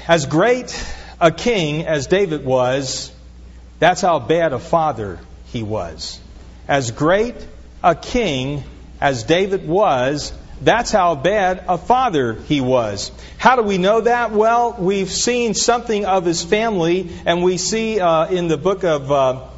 As great a king as David was, that's how bad a father he was. As great a king as David was, that's how bad a father he was. How do we know that? Well, we've seen something of his family, and we see in the book of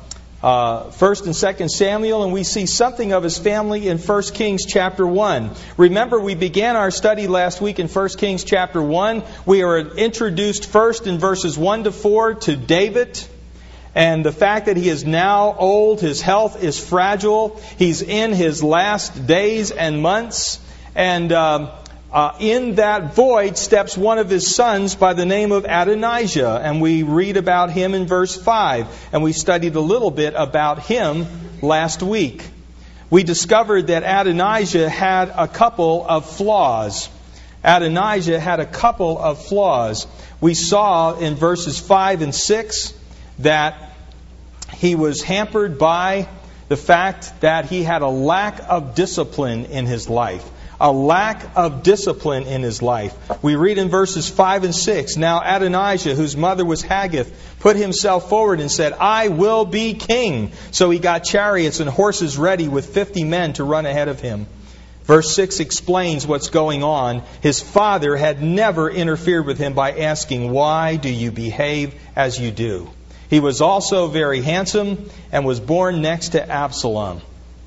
1st and 2nd Samuel, and we see something of his family in 1 Kings chapter 1. Remember, we began our study last week in 1 Kings chapter 1. We are introduced first in verses 1 to 4 to David, and the fact that he is now old, his health is fragile, he's in his last days and months, and in that void steps one of his sons by the name of Adonijah. And we read about him in verse 5. And we studied a little bit about him last week. We discovered that Adonijah had a couple of flaws. Adonijah had a couple of flaws. We saw in verses 5 and 6 that he was hampered by the fact that he had a lack of discipline in his life. A lack of discipline in his life. We read in verses 5 and 6, Now Adonijah, whose mother was Haggith, put himself forward and said, I will be king. So he got chariots and horses ready with 50 men to run ahead of him. Verse 6 explains what's going on. His father had never interfered with him by asking, Why do you behave as you do? He was also very handsome and was born next to Absalom.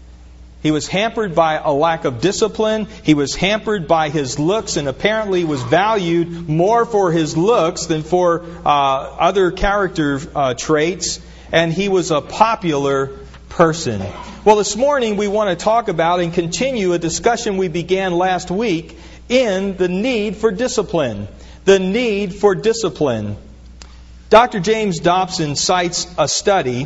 He was hampered by a lack of discipline. He was hampered by his looks, and apparently was valued more for his looks than for other character traits. And he was a popular person. Well, this morning we want to talk about and continue a discussion we began last week in the need for discipline. The need for discipline. Dr. James Dobson cites a study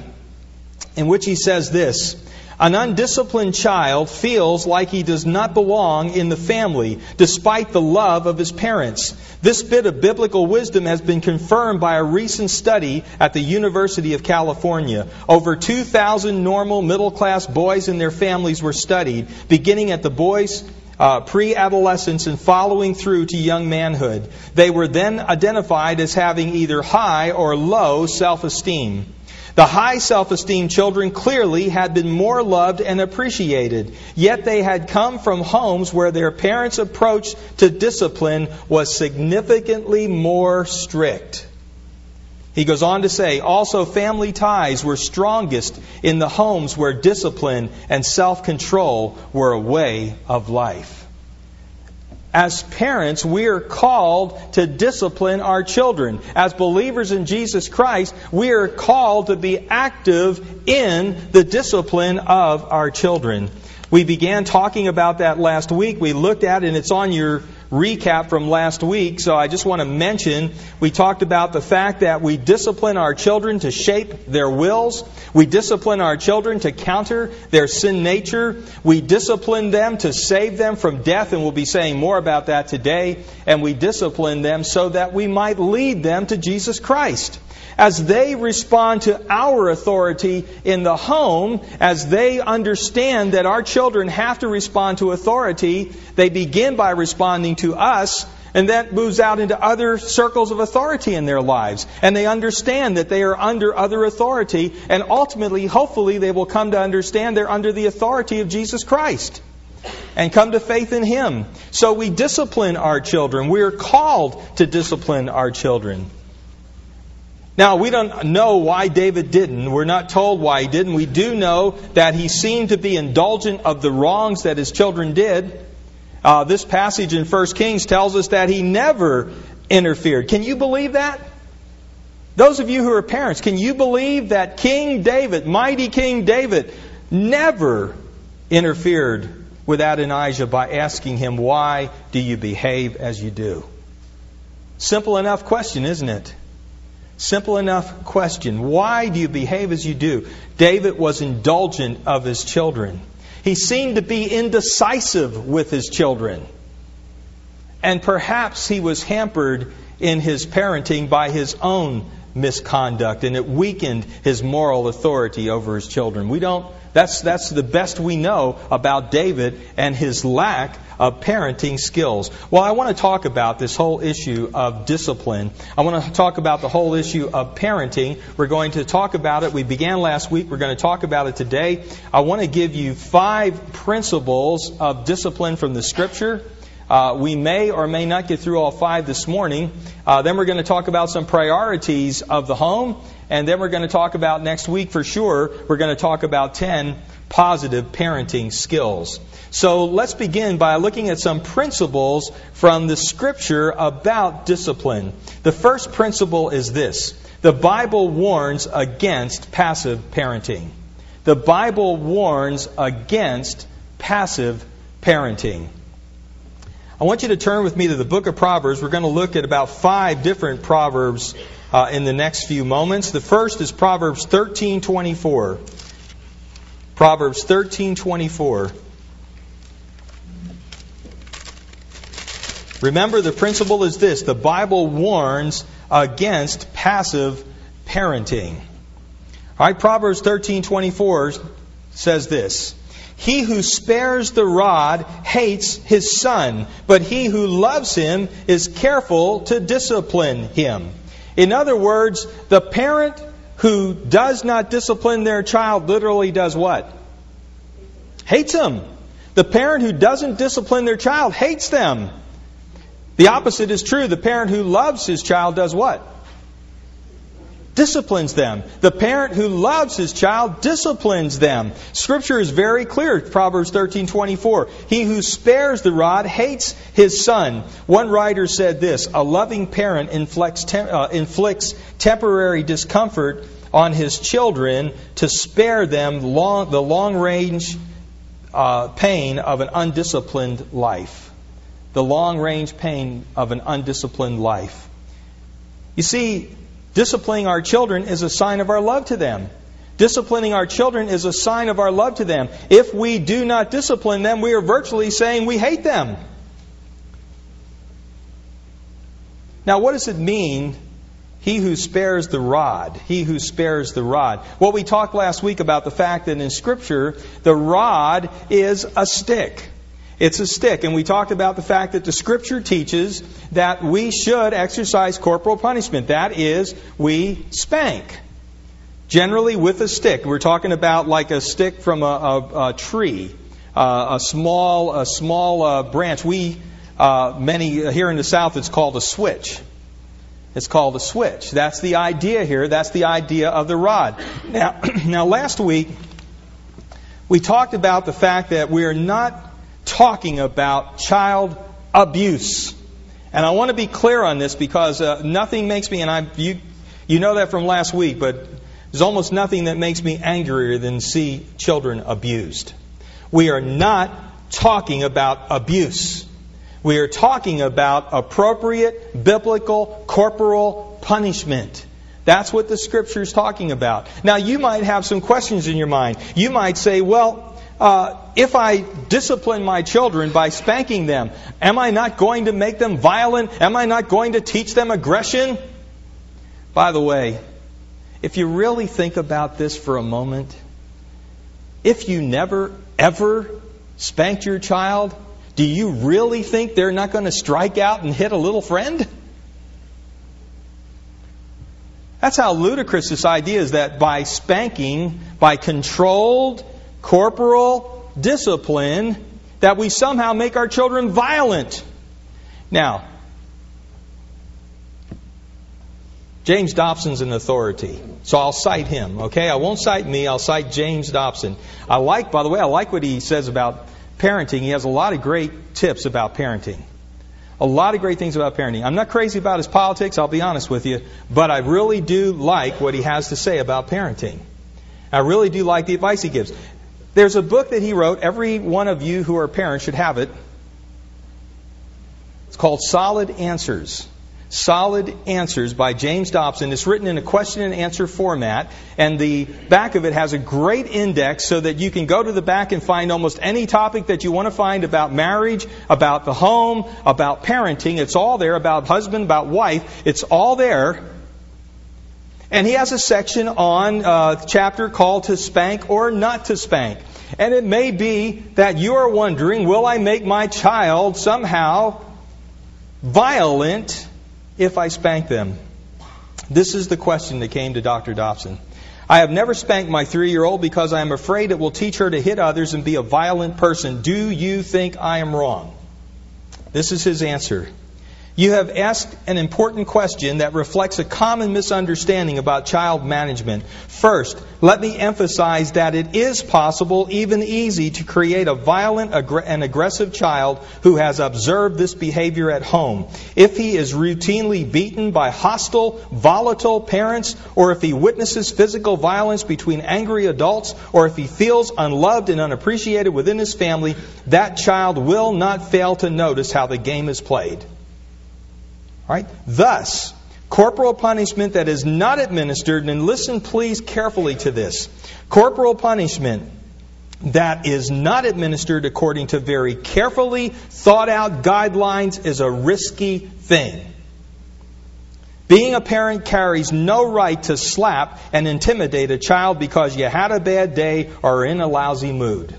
in which he says this: An undisciplined child feels like he does not belong in the family, despite the love of his parents. This bit of biblical wisdom has been confirmed by a recent study at the University of California. Over 2,000 normal middle-class boys and their families were studied, beginning at the boys' pre-adolescence and following through to young manhood. They were then identified as having either high or low self-esteem. The high self-esteem children clearly had been more loved and appreciated, yet they had come from homes where their parents' approach to discipline was significantly more strict. He goes on to say, also family ties were strongest in the homes where discipline and self-control were a way of life. As parents, we are called to discipline our children. As believers in Jesus Christ, we are called to be active in the discipline of our children. We began talking about that last week. We looked at it, and it's on your recap from last week. So I just want to mention, we talked about the fact that we discipline our children to shape their wills. We discipline our children to counter their sin nature. We discipline them to save them from death, and we'll be saying more about that today. And we discipline them so that we might lead them to Jesus Christ. As they respond to our authority in the home, as they understand that our children have to respond to authority, they begin by responding to us, and that moves out into other circles of authority in their lives. And they understand that they are under other authority, and ultimately, hopefully, they will come to understand they're under the authority of Jesus Christ and come to faith in Him. So we discipline our children. We are called to discipline our children. Now, we don't know why David didn't. We're not told why he didn't. We do know that he seemed to be indulgent of the wrongs that his children did. This passage in 1 Kings tells us that he never interfered. Can you believe that? Those of you who are parents, can you believe that King David, mighty King David, never interfered with Adonijah by asking him, why do you behave as you do? Simple enough question, isn't it? Simple enough question. Why do you behave as you do? David was indulgent of his children. He seemed to be indecisive with his children. And perhaps he was hampered in his parenting by his own misconduct, and it weakened his moral authority over his children. That's the best we know about David and his lack of parenting skills. Well, I want to talk about this whole issue of discipline. I want to talk about the whole issue of parenting. We're going to talk about it. We began last week. We're going to talk about it today. I want to give you 5 principles of discipline from the Scripture. We may or may not get through all 5 this morning. Then we're going to talk about some priorities of the home. And then we're going to talk about next week for sure, we're going to talk about 10 positive parenting skills. So let's begin by looking at some principles from the Scripture about discipline. The first principle is this: the Bible warns against passive parenting. The Bible warns against passive parenting. I want you to turn with me to the book of Proverbs. We're going to look at about 5 different Proverbs in the next few moments. The first is Proverbs 13:24. Proverbs 13:24. Remember, the principle is this: the Bible warns against passive parenting. All right, Proverbs 13:24 says this: he who spares the rod hates his son, but he who loves him is careful to discipline him. In other words, the parent who does not discipline their child literally does what? Hates them. The parent who doesn't discipline their child hates them. The opposite is true. The parent who loves his child does what? Disciplines them. The parent who loves his child disciplines them. Scripture is very clear. Proverbs 13:24. He who spares the rod hates his son. One writer said this: a loving parent inflicts temporary discomfort on his children to spare them the long-range pain of an undisciplined life. The long-range pain of an undisciplined life. You see, disciplining our children is a sign of our love to them. Disciplining our children is a sign of our love to them. If we do not discipline them, we are virtually saying we hate them. Now, what does it mean, he who spares the rod? He who spares the rod. Well, we talked last week about the fact that in Scripture, the rod is a stick. It's a stick. And we talked about the fact that the Scripture teaches that we should exercise corporal punishment. That is, we spank. Generally with a stick. We're talking about like a stick from a tree, a small branch. Many here in the South, it's called a switch. It's called a switch. That's the idea here. That's the idea of the rod. Now last week, we talked about the fact that we are not talking about child abuse. And I want to be clear on this because nothing makes me, and you know that from last week, but there's almost nothing that makes me angrier than see children abused. We are not talking about abuse. We are talking about appropriate biblical corporal punishment. That's what the Scripture is talking about. Now, you might have some questions in your mind. You might say, well, if I discipline my children by spanking them, am I not going to make them violent? Am I not going to teach them aggression? By the way, if you really think about this for a moment, if you never, ever spanked your child, do you really think they're not going to strike out and hit a little friend? That's how ludicrous this idea is, that by spanking, by controlled corporal discipline, that we somehow make our children violent. Now, James Dobson's an authority, so I'll cite him, okay? I won't cite me, I'll cite James Dobson. By the way, I like what he says about parenting. He has a lot of great tips about parenting. A lot of great things about parenting. I'm not crazy about his politics, I'll be honest with you, but I really do like what he has to say about parenting. I really do like the advice he gives. There's a book that he wrote. Every one of you who are parents should have it. It's called Solid Answers. Solid Answers by James Dobson. It's written in a question and answer format, and the back of it has a great index so that you can go to the back and find almost any topic that you want to find about marriage, about the home, about parenting. It's all there, about husband, about wife. It's all there. And he has a section on a chapter called To Spank or Not to Spank. And it may be that you are wondering, will I make my child somehow violent if I spank them? This is the question that came to Dr. Dobson. I have never spanked my 3-year-old because I am afraid it will teach her to hit others and be a violent person. Do you think I am wrong? This is his answer. You have asked an important question that reflects a common misunderstanding about child management. First, let me emphasize that it is possible, even easy, to create a violent and aggressive child who has observed this behavior at home. If he is routinely beaten by hostile, volatile parents, or if he witnesses physical violence between angry adults, or if he feels unloved and unappreciated within his family, that child will not fail to notice how the game is played. All right? Thus, corporal punishment that is not administered, and listen please carefully to this, corporal punishment that is not administered according to very carefully thought out guidelines is a risky thing. Being a parent carries no right to slap and intimidate a child because you had a bad day or are in a lousy mood.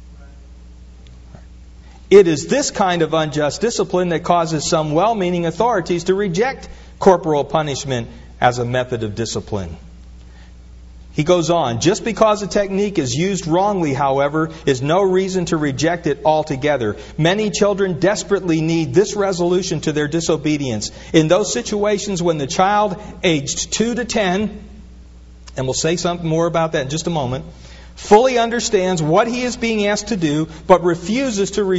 It is this kind of unjust discipline that causes some well-meaning authorities to reject corporal punishment as a method of discipline. He goes on, just because a technique is used wrongly, however, is no reason to reject it altogether. Many children desperately need this resolution to their disobedience. In those situations when the child aged 2 to 10, and we'll say something more about that in just a moment, fully understands what he is being asked to do, but refuses to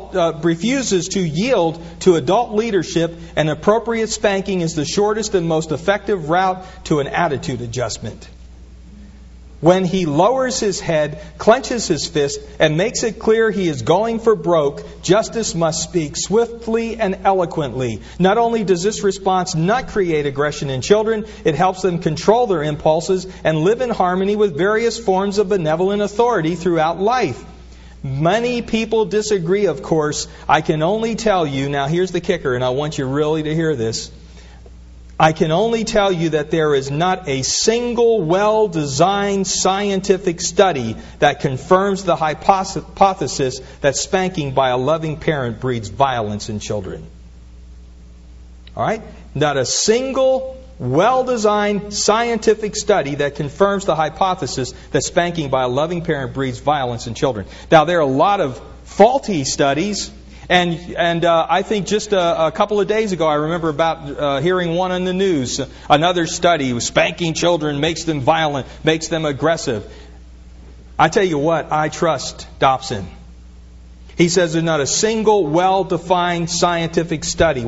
yield to adult leadership, an appropriate spanking is the shortest and most effective route to an attitude adjustment. When he lowers his head, clenches his fist, and makes it clear he is going for broke, justice must speak swiftly and eloquently. Not only does this response not create aggression in children, it helps them control their impulses and live in harmony with various forms of benevolent authority throughout life. Many people disagree, of course. I can only tell you, now here's the kicker, and I want you really to hear this. I can only tell you that there is not a single well-designed scientific study that confirms the hypothesis that spanking by a loving parent breeds violence in children. All right? Not a single well-designed scientific study that confirms the hypothesis that spanking by a loving parent breeds violence in children. Now, there are a lot of faulty studies. And I think just a couple of days ago, I remember about hearing one on the news. Another study, spanking children makes them violent, makes them aggressive. I tell you what, I trust Dobson. He says there's not a single well-designed scientific study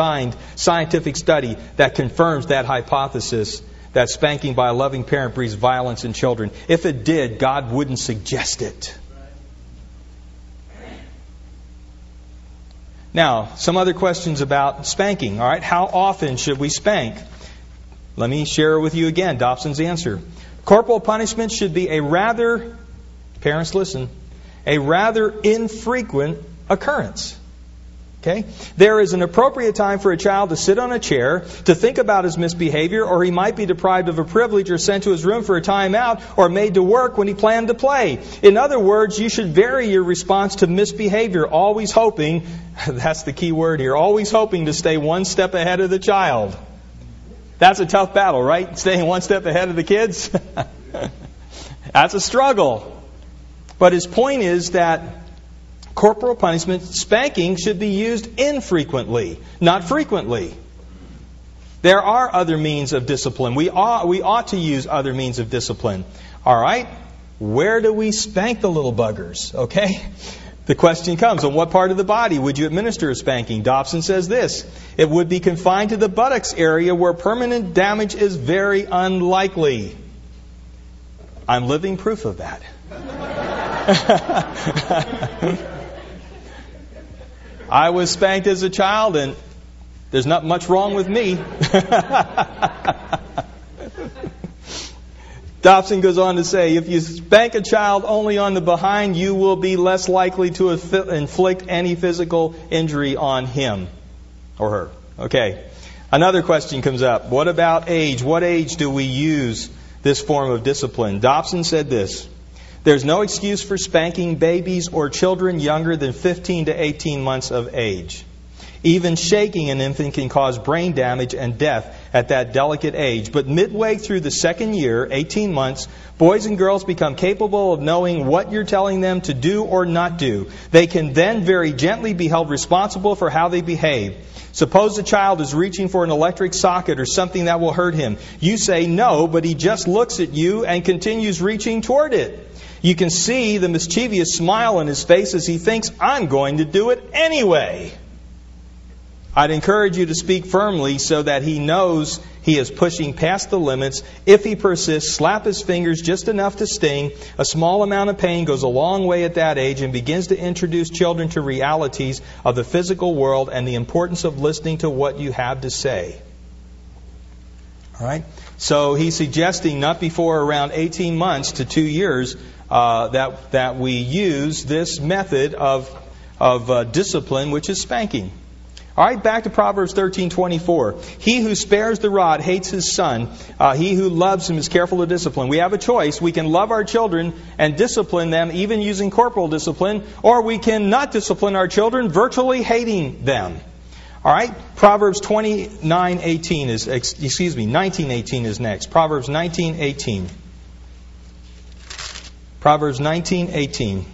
that confirms that hypothesis that spanking by a loving parent breeds violence in children. If it did, God wouldn't suggest it. Now, some other questions about spanking. All right, how often should we spank? Let me share with you again Dobson's answer. Corporal punishment should be parents listen, a rather infrequent occurrence. Okay? There is an appropriate time for a child to sit on a chair, to think about his misbehavior, or he might be deprived of a privilege or sent to his room for a time out, or made to work when he planned to play. In other words, you should vary your response to misbehavior, always hoping, that's the key word here, always hoping to stay one step ahead of the child. That's a tough battle, right? Staying one step ahead of the kids? That's a struggle. But his point is that corporal punishment, spanking, should be used infrequently, not frequently. There are other means of discipline. We ought to use other means of discipline. All right? Where do we spank the little buggers? Okay? The question comes, on what part of the body would you administer a spanking? Dobson says this: it would be confined to the buttocks area where permanent damage is very unlikely. I'm living proof of that. I was spanked as a child, and there's not much wrong with me. Dobson goes on to say, if you spank a child only on the behind, you will be less likely to inflict any physical injury on him or her. Okay. Another question comes up. What about age? What age do we use this form of discipline? Dobson said this: there's no excuse for spanking babies or children younger than 15 to 18 months of age. Even shaking an infant can cause brain damage and death at that delicate age. But midway through the second year, 18 months, boys and girls become capable of knowing what you're telling them to do or not do. They can then very gently be held responsible for how they behave. Suppose a child is reaching for an electric socket or something that will hurt him. You say no, but he just looks at you and continues reaching toward it. You can see the mischievous smile on his face as he thinks, I'm going to do it anyway. I'd encourage you to speak firmly so that he knows he is pushing past the limits. If he persists, slap his fingers just enough to sting. A small amount of pain goes a long way at that age and begins to introduce children to realities of the physical world and the importance of listening to what you have to say. All right? So he's suggesting not before around 18 months to 2 years that we use this method of discipline, which is spanking. All right, back to Proverbs 13:24. He who spares the rod hates his son. He who loves him is careful to discipline. We have a choice. We can love our children and discipline them, even using corporal discipline, or we can not discipline our children, virtually hating them. All right, Proverbs 19:18 is next. Proverbs 19:18. Proverbs 19:18.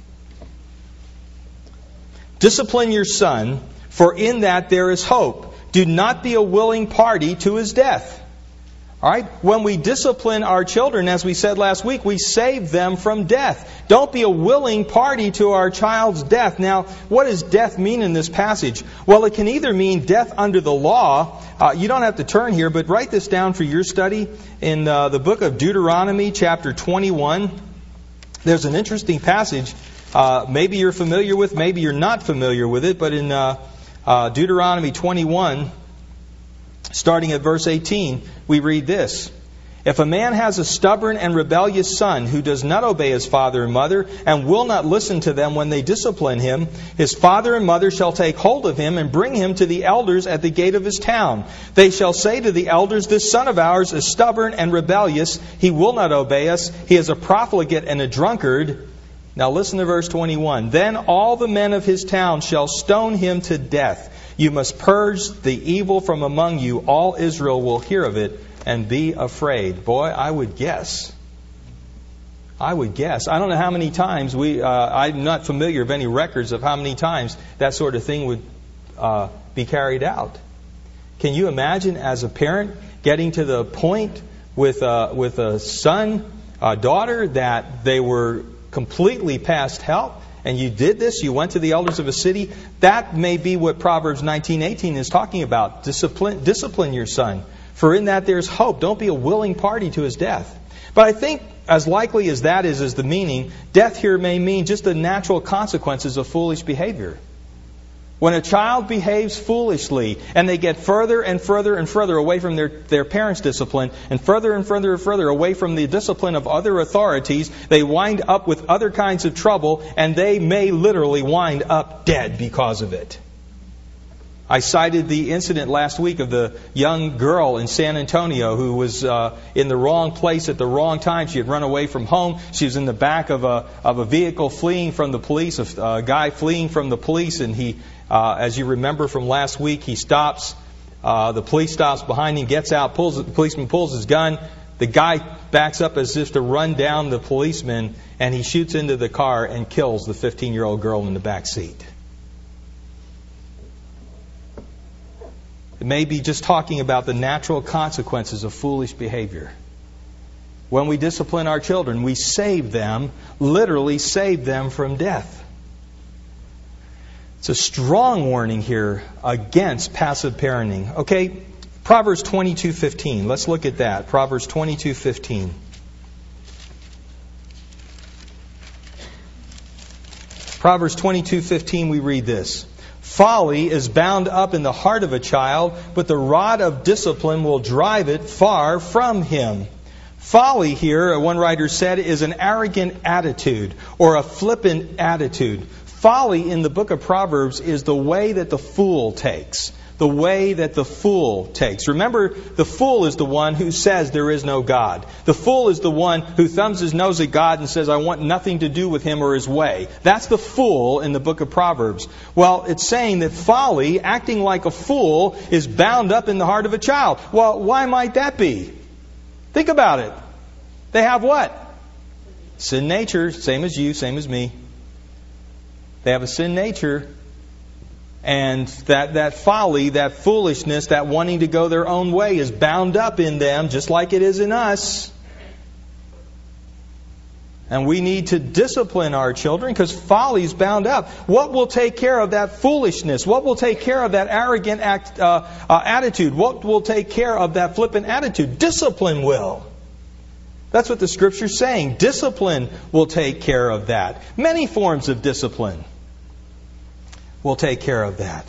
Discipline your son, for in that there is hope. Do not be a willing party to his death. All right? When we discipline our children, as we said last week, we save them from death. Don't be a willing party to our child's death. Now, what does death mean in this passage? Well, it can either mean death under the law. You don't have to turn here, but write this down for your study. In the book of Deuteronomy, chapter 21, there's an interesting passage. Maybe you're familiar with, maybe you're not familiar with it, but in Deuteronomy 21, starting at verse 18, we read this: if a man has a stubborn and rebellious son who does not obey his father and mother and will not listen to them when they discipline him, his father and mother shall take hold of him and bring him to the elders at the gate of his town. They shall say to the elders, this son of ours is stubborn and rebellious. He will not obey us. He is a profligate and a drunkard. Now listen to verse 21. Then all the men of his town shall stone him to death. You must purge the evil from among you. All Israel will hear of it and be afraid. Boy, I would guess. I don't know how many times I'm not familiar of any records of how many times that sort of thing would be carried out. Can you imagine as a parent getting to the point with a son, a daughter, that they were completely past help, and you did this, you went to the elders of a city? That may be what Proverbs 19:18 is talking about. Discipline your son, for in that there's hope. Don't be a willing party to his death. But I think as likely as that is the meaning, death here may mean just the natural consequences of foolish behavior. When a child behaves foolishly and they get further and further and further away from their parents' discipline and further and further and further away from the discipline of other authorities, they wind up with other kinds of trouble, and they may literally wind up dead because of it. I cited the incident last week of the young girl in San Antonio who was in the wrong place at the wrong time. She had run away from home. She was in the back of a vehicle fleeing from the police, a guy fleeing from the police, and he, as you remember from last week, he stops. The police stops behind him, gets out, the policeman pulls his gun. The guy backs up as if to run down the policeman, and he shoots into the car and kills the 15-year-old girl in the back seat. It may be just talking about the natural consequences of foolish behavior. When we discipline our children, we save them, literally save them from death. It's a strong warning here against passive parenting. Okay, Proverbs 22:15. Let's look at that. Proverbs 22:15. Proverbs 22:15, we read this: folly is bound up in the heart of a child, but the rod of discipline will drive it far from him. Folly here, one writer said, is an arrogant attitude or a flippant attitude. Folly in the book of Proverbs is the way that the fool takes. the way that the fool takes. Remember, the fool is the one who says there is no God. The fool is the one who thumbs his nose at God and says, I want nothing to do with Him or His way. That's the fool in the book of Proverbs. Well, it's saying that folly, acting like a fool, is bound up in the heart of a child. Well, why might that be? Think about it. They have what? Sin nature, same as you, same as me. They have a sin nature. And that folly, that foolishness, that wanting to go their own way is bound up in them just like it is in us. And we need to discipline our children because folly is bound up. What will take care of that foolishness? What will take care of that arrogant attitude? What will take care of that flippant attitude? Discipline will. That's what the Scripture's saying. Discipline will take care of that. Many forms of discipline will take care of that.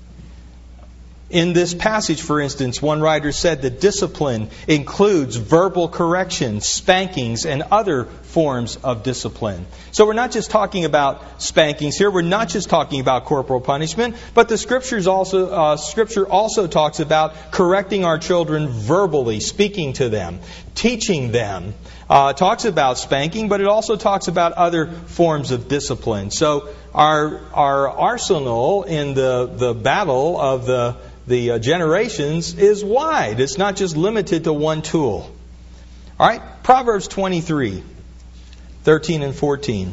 In this passage, for instance, one writer said that discipline includes verbal correction, spankings, and other forms of discipline. So we're not just talking about spankings here. We're not just talking about corporal punishment, but the Scripture also talks about correcting our children verbally, speaking to them, teaching them. Talks about spanking, but it also talks about other forms of discipline. So our arsenal in the battle of the generations is wide. It's not just limited to one tool. All right, Proverbs 23, 13 and 14.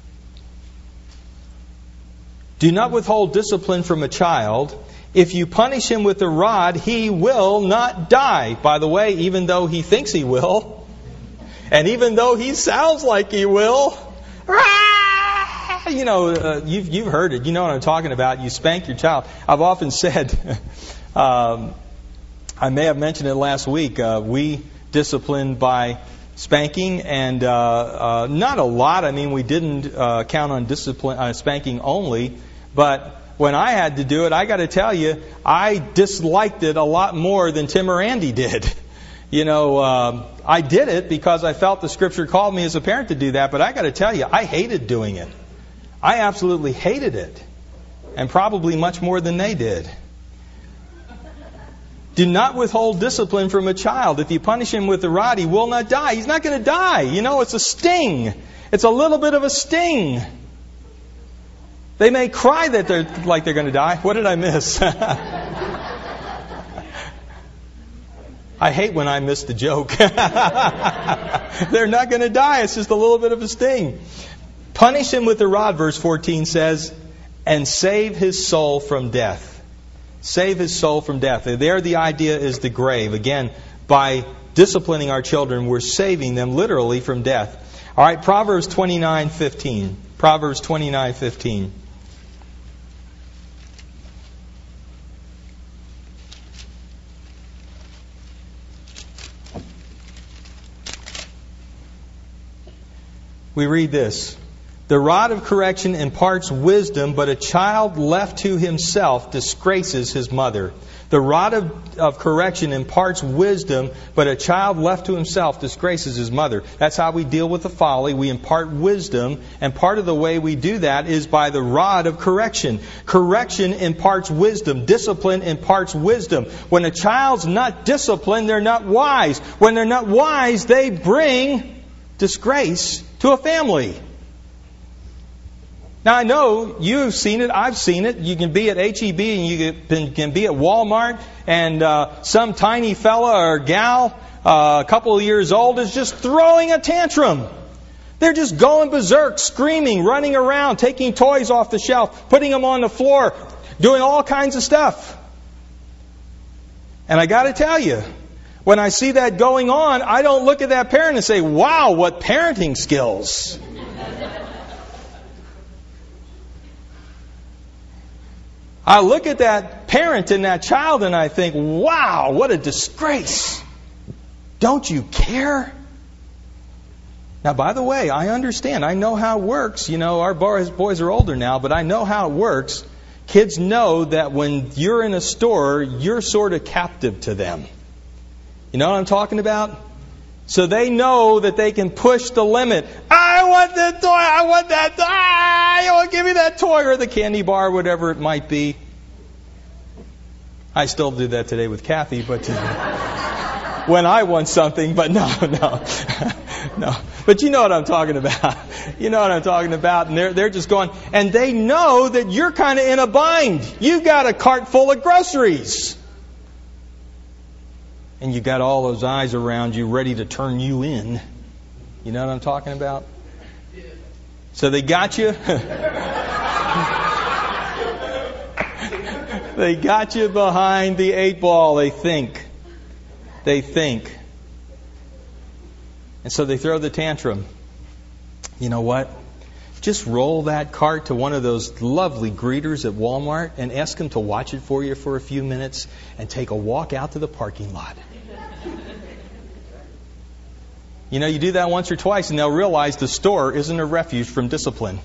Do not withhold discipline from a child. If you punish him with a rod, he will not die. By the way, even though he thinks he will, and even though he sounds like he will, you know, you've heard it. You know what I'm talking about. You spank your child. I've often said, I may have mentioned it last week, we disciplined by spanking, and not a lot. I mean, we didn't count on spanking only, but when I had to do it, I got to tell you, I disliked it a lot more than Tim or Andy did. You know, I did it because I felt the Scripture called me as a parent to do that, but I got to tell you, I hated doing it. I absolutely hated it, and probably much more than they did. Do not withhold discipline from a child. If you punish him with a rod, he will not die. He's not going to die. You know, it's a sting. It's a little bit of a sting. They may cry that they're going to die. What did I miss? I hate when I miss the joke. They're not going to die. It's just a little bit of a sting. Punish him with a rod, verse 14 says, and save his soul from death. Save his soul from death. There the idea is the grave. Again, by disciplining our children, we're saving them literally from death. All right, Proverbs 29:15. Proverbs 29:15. We read this. The rod of correction imparts wisdom, but a child left to himself disgraces his mother. The rod of correction imparts wisdom, but a child left to himself disgraces his mother. That's how we deal with the folly. We impart wisdom, and part of the way we do that is by the rod of correction. Correction imparts wisdom. Discipline imparts wisdom. When a child's not disciplined, they're not wise. When they're not wise, they bring disgrace to a family. Now, I know you've seen it. I've seen it. You can be at H-E-B and you can be at Walmart, and some tiny fella or gal, a couple of years old, is just throwing a tantrum. They're just going berserk, screaming, running around, taking toys off the shelf, putting them on the floor, doing all kinds of stuff. And I got to tell you, when I see that going on, I don't look at that parent and say, wow, what parenting skills. I look at that parent and that child and I think, wow, what a disgrace. Don't you care? Now, by the way, I understand. I know how it works. You know, our boys are older now, but I know how it works. Kids know that when you're in a store, you're sort of captive to them. You know what I'm talking about? So they know that they can push the limit. I want that toy. I want that toy. You want to give me that toy or the candy bar, whatever it might be. I still do that today with Kathy, but when I want something, but no. But you know what I'm talking about. You know what I'm talking about. And they're just going, and they know that you're kind of in a bind. You've got a cart full of groceries. And you got all those eyes around you ready to turn you in. You know what I'm talking about? So they got you. They got you behind the 8 ball, they think. And so they throw the tantrum. You know what? Just roll that cart to one of those lovely greeters at Walmart and ask them to watch it for you for a few minutes and take a walk out to the parking lot. You know, you do that once or twice and they'll realize the store isn't a refuge from discipline.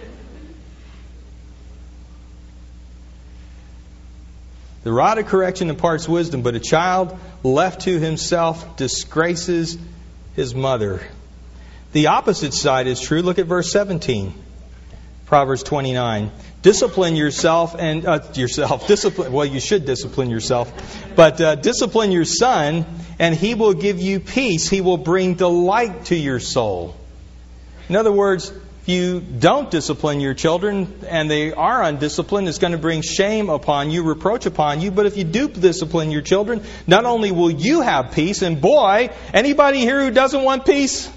The rod of correction imparts wisdom, but a child left to himself disgraces his mother. The opposite side is true. Look at verse 17. Proverbs 29. Discipline yourself and discipline. Well, you should discipline yourself, but discipline your son, and he will give you peace. He will bring delight to your soul. In other words, if you don't discipline your children and they are undisciplined, it's going to bring shame upon you, reproach upon you. But if you do discipline your children, not only will you have peace, and boy, anybody here who doesn't want peace? I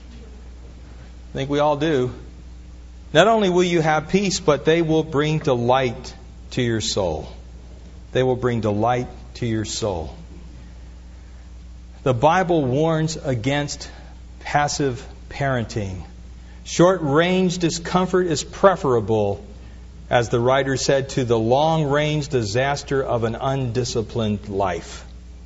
think we all do. Not only will you have peace, but they will bring delight to your soul. They will bring delight to your soul. The Bible warns against passive parenting. Short-range discomfort is preferable, as the writer said, to the long-range disaster of an undisciplined life.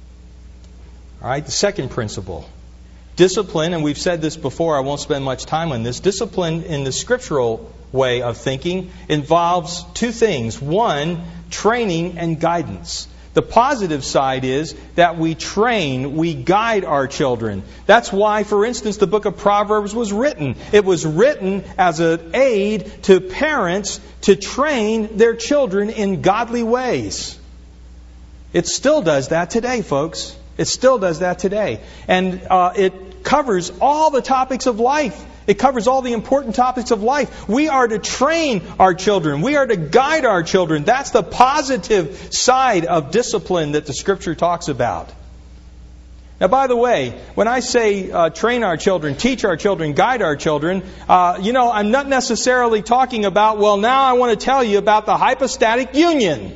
All right, the second principle. Discipline, and we've said this before, I won't spend much time on this. Discipline in the scriptural way of thinking involves 2 things. 1, training and guidance. The positive side is that we train, we guide our children. That's why, for instance, the book of Proverbs was written. It was written as an aid to parents to train their children in godly ways. It still does that today, folks. It still does that today. And it covers all the topics of life. It covers all the important topics of life. We are to train our children. We are to guide our children. That's the positive side of discipline that the Scripture talks about. Now, by the way, when I say train our children, teach our children, guide our children, I'm not necessarily talking about, well, now I want to tell you about the hypostatic union.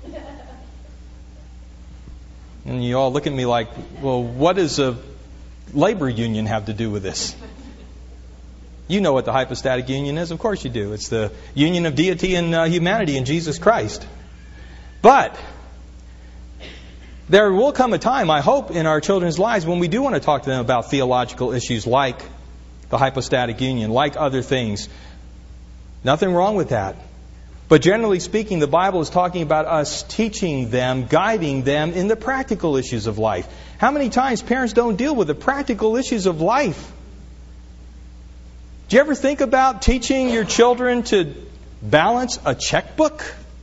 And you all look at me like, well, what does a labor union have to do with this? You know what the hypostatic union is. Of course you do. It's the union of deity and humanity in Jesus Christ. But there will come a time, I hope, in our children's lives when we do want to talk to them about theological issues like the hypostatic union, like other things. Nothing wrong with that. But generally speaking, the Bible is talking about us teaching them, guiding them in the practical issues of life. How many times parents don't deal with the practical issues of life? Do you ever think about teaching your children to balance a checkbook?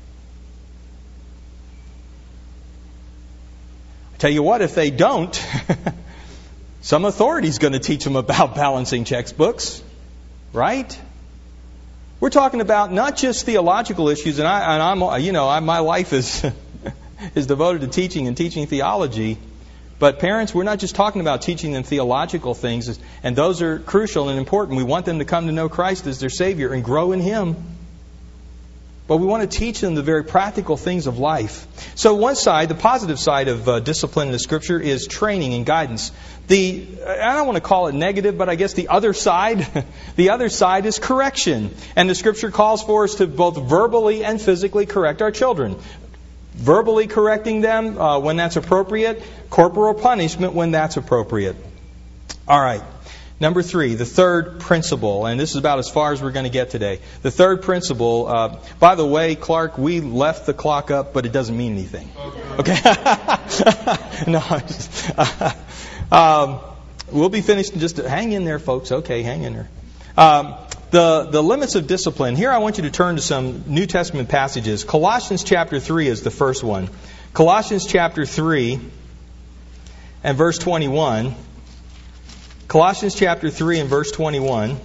I tell you what, if they don't, some authority's going to teach them about balancing checkbooks, right? We're talking about not just theological issues, and my life is is devoted to teaching and teaching theology. But parents, we're not just talking about teaching them theological things, and those are crucial and important. We want them to come to know Christ as their Savior and grow in Him. But we want to teach them the very practical things of life. So one side, the positive side of discipline in the Scripture is training and guidance. I don't want to call it negative, but I guess the other side is correction. And the Scripture calls for us to both verbally and physically correct our children. Verbally correcting them when that's appropriate. Corporal punishment when that's appropriate. All right. Number 3, the third principle. And this is about as far as we're going to get today. The third principle. By the way, Clark, we left the clock up, but it doesn't mean anything. Okay? No. We'll be finished. Just hang in there, folks. Okay, hang in there. The limits of discipline. Here I want you to turn to some New Testament passages. Colossians chapter 3 is the first one. Colossians chapter 3 and verse 21. Colossians chapter 3 and verse 21.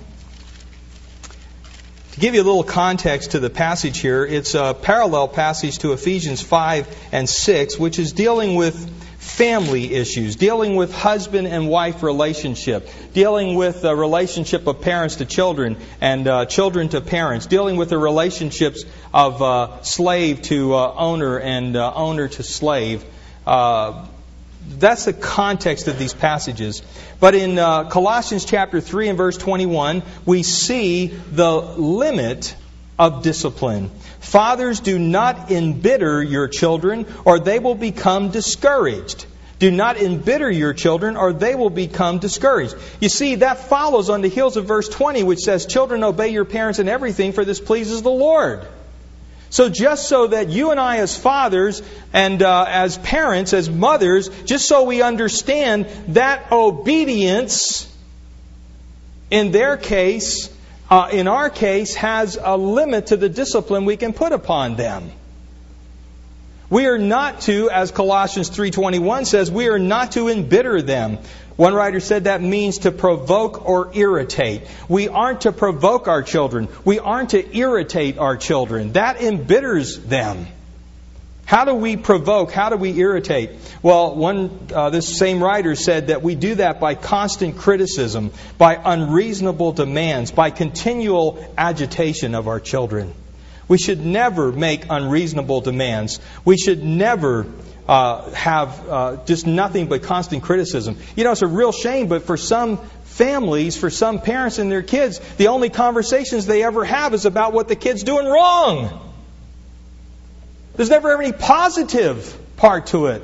To give you a little context to the passage here, it's a parallel passage to Ephesians 5 and 6, which is dealing with family issues, dealing with husband and wife relationship, dealing with the relationship of parents to children and children to parents, dealing with the relationships of slave to owner and owner to slave. That's the context of these passages. But in Colossians chapter 3 and verse 21, we see the limit of discipline. Fathers, do not embitter your children, or they will become discouraged. Do not embitter your children, or they will become discouraged. You see, that follows on the heels of verse 20, which says, children, obey your parents in everything, for this pleases the Lord. So just so that you and I as fathers and as parents, as mothers, just so we understand that obedience, in their case, in our case, has a limit to the discipline we can put upon them. We are not to, as Colossians 3:21 says, we are not to embitter them. One writer said that means to provoke or irritate. We aren't to provoke our children. We aren't to irritate our children. That embitters them. How do we provoke? How do we irritate? Well, this same writer said that we do that by constant criticism, by unreasonable demands, by continual agitation of our children. We should never make unreasonable demands. We should never have just nothing but constant criticism. You know, it's a real shame, but for some families, for some parents and their kids, the only conversations they ever have is about what the kid's doing wrong. There's never any positive part to it.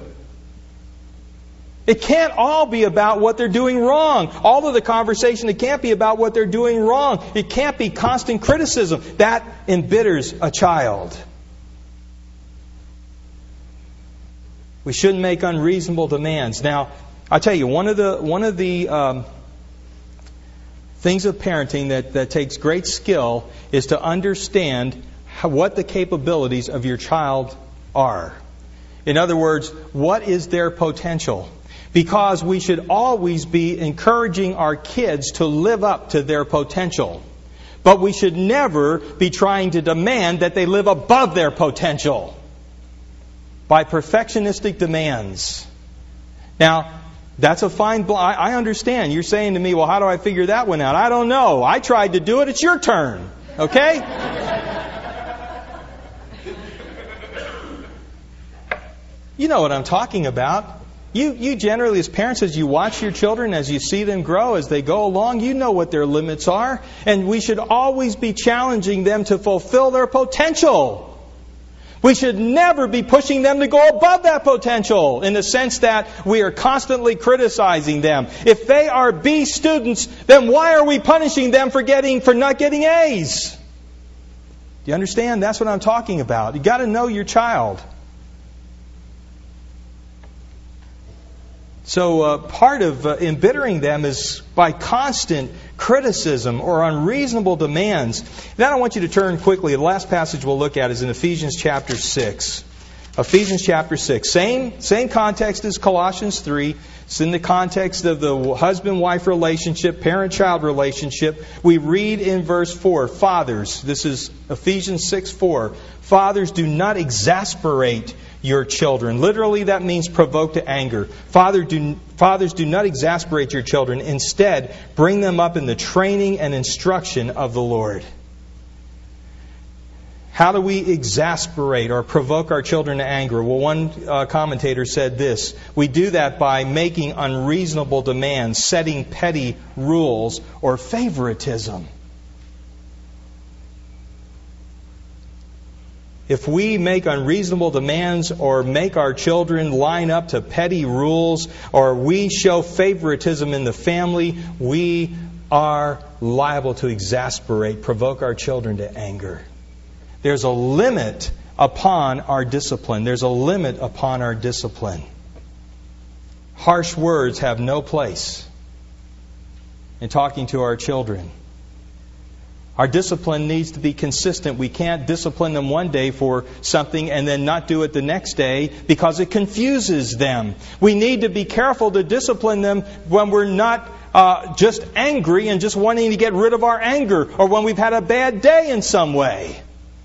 It can't all be about what they're doing wrong. All of the conversation, it can't be about what they're doing wrong. It can't be constant criticism. That embitters a child. We shouldn't make unreasonable demands. Now, I'll tell you, one of the things of parenting that takes great skill is to understand what the capabilities of your child are. In other words, what is their potential? Because we should always be encouraging our kids to live up to their potential. But we should never be trying to demand that they live above their potential by perfectionistic demands. Now, that's a fine... I understand. You're saying to me, well, how do I figure that one out? I don't know. I tried to do it. It's your turn. Okay? You know what I'm talking about. You generally, as parents, as you watch your children, as you see them grow, as they go along, you know what their limits are. And we should always be challenging them to fulfill their potential. We should never be pushing them to go above that potential in the sense that we are constantly criticizing them. If they are B students, then why are we punishing them for not getting A's? Do you understand? That's what I'm talking about. You've got to know your child. So part of embittering them is by constant criticism or unreasonable demands. Then I want you to turn quickly. The last passage we'll look at is in Ephesians chapter 6. Ephesians chapter 6. Same context as Colossians 3. It's in the context of the husband-wife relationship, parent-child relationship. We read in verse 4, Fathers, this is Ephesians 6:4. Fathers, do not exasperate your children. Literally, that means provoke to anger. Fathers, do not exasperate your children. Instead, bring them up in the training and instruction of the Lord. How do we exasperate or provoke our children to anger? Well, one commentator said this: we do that by making unreasonable demands, setting petty rules, or favoritism. If we make unreasonable demands or make our children line up to petty rules or we show favoritism in the family, we are liable to exasperate, provoke our children to anger. There's a limit upon our discipline. There's a limit upon our discipline. Harsh words have no place in talking to our children. Our discipline needs to be consistent. We can't discipline them one day for something and then not do it the next day because it confuses them. We need to be careful to discipline them when we're not just angry and just wanting to get rid of our anger, or when we've had a bad day in some way.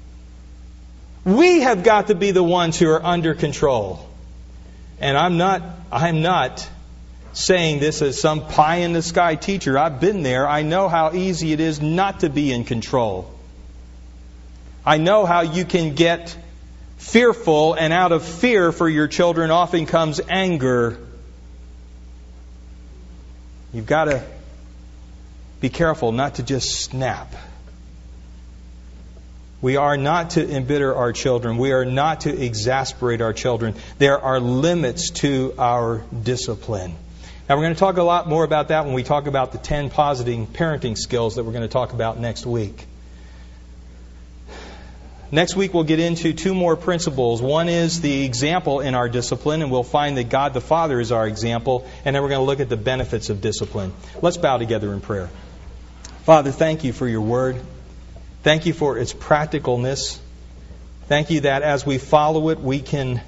We have got to be the ones who are under control. And I'm not saying this as some pie-in-the-sky teacher. I've been there. I know how easy it is not to be in control. I know how you can get fearful, and out of fear for your children often comes anger. You've got to be careful not to just snap. We are not to embitter our children. We are not to exasperate our children. There are limits to our discipline. Now, we're going to talk a lot more about that when we talk about the 10 positive parenting skills that we're going to talk about next week. Next week, we'll get into 2 more principles. One is the example in our discipline, and we'll find that God the Father is our example. And then we're going to look at the benefits of discipline. Let's bow together in prayer. Father, thank you for your word. Thank you for its practicalness. Thank you that as we follow it, we can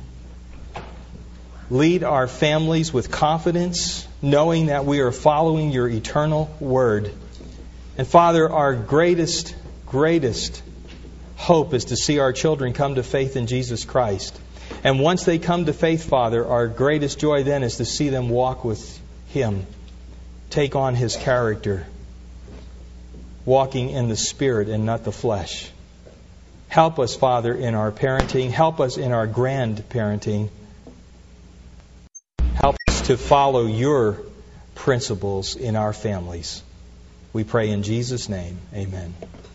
lead our families with confidence, knowing that we are following your eternal word. And Father, our greatest hope is to see our children come to faith in Jesus Christ. And once they come to faith, Father, our greatest joy then is to see them walk with Him, take on His character, walking in the Spirit and not the flesh. Help us, Father, in our parenting. Help us in our grandparenting. Help us to follow your principles in our families. We pray in Jesus' name. Amen.